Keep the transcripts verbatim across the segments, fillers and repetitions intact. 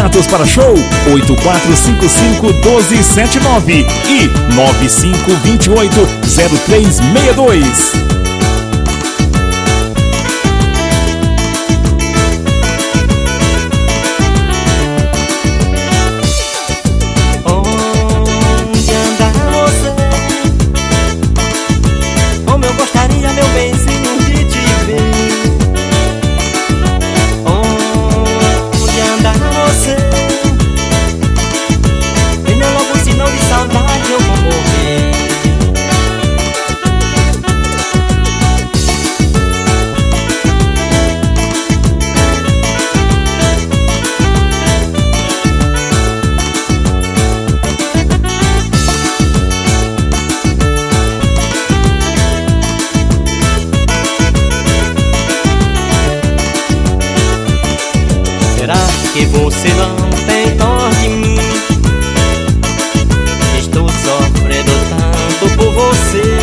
Datas para show oito quatro cinco cinco um dois sete nove e nove cinco dois oito zero três seis dois. Que você não tem dó de mim. Estou sofrendo tanto por você,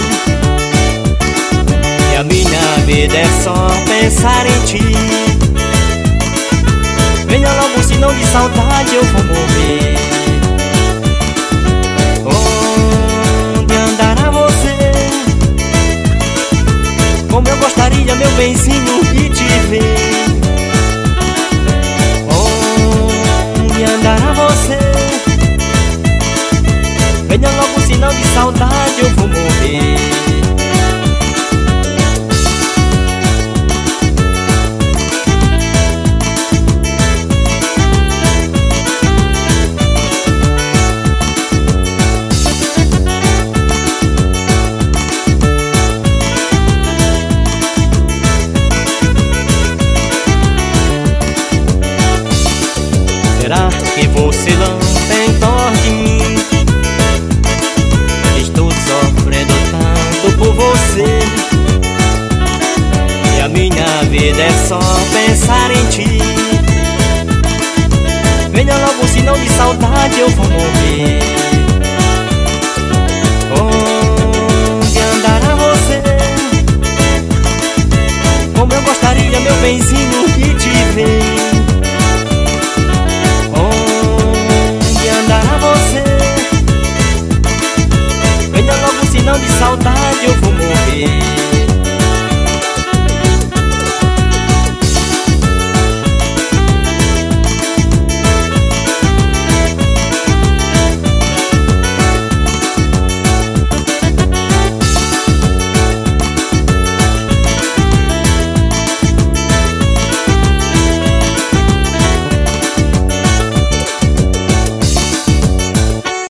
e a minha vida é só pensar em ti. Venha logo, senão de saudade eu vou morrer. Onde andará você? Como eu gostaria, meu benzinho, de te ver. Andará você? Venha logo, sinal de saudade eu vou morrer. Será que você não tem dó de mim? Estou sofrendo tanto por você, e a minha vida é só pensar em ti. Venha logo, senão de saudade eu vou morrer.